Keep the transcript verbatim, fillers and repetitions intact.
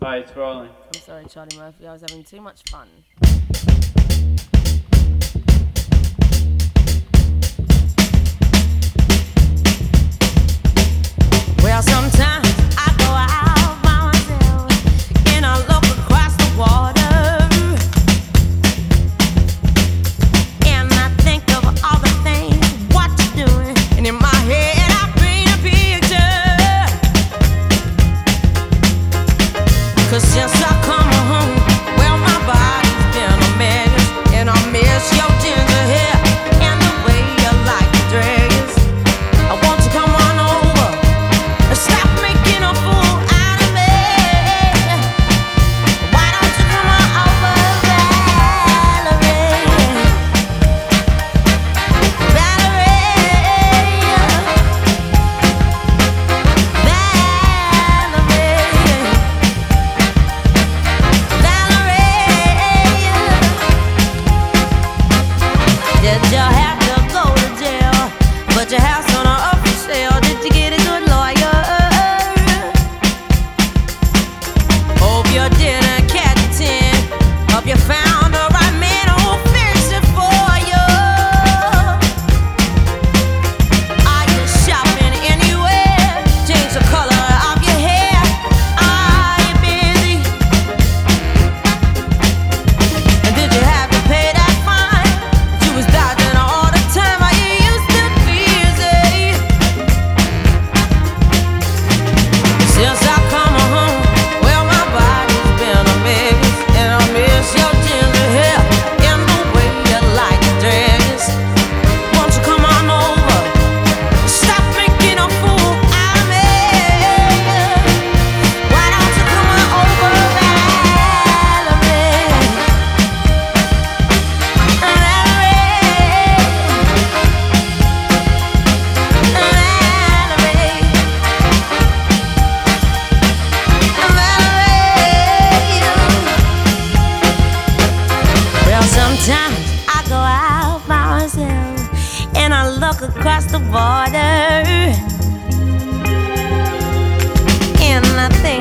Bye, it's rolling. I'm sorry, Charlie Murphy. I was having too much fun. Well, sometimes I go out by myself and I look across the water and I think of all the things what you're doing, and in my head I paint a picture. 'Cause since I come home, well, my body's been a mess, and I miss your ginger hair and the way you like to dress. I want you to come on over and stop making a fool out of me. Why don't you come on over, Valerie? Valerie, Valerie. Did you have to go to jail? But your house on a up for sale. Did you get a good lawyer? Hope you didn't catch a tin. Hope you found the right man who'll fix it for you. Are you shopping anywhere? Change the color of your hair. Are you busy? And did you have to pay that fine? You was dodging all the time. Are you used to busy? Since I come home, well, my body's been a mess, and I miss your ginger hair and the way you like to dress. Won't you come on over? Stop making a fool out of me. Why don't you come on over, Valerie? Well, sometimes I go out by myself and I look across the border and I think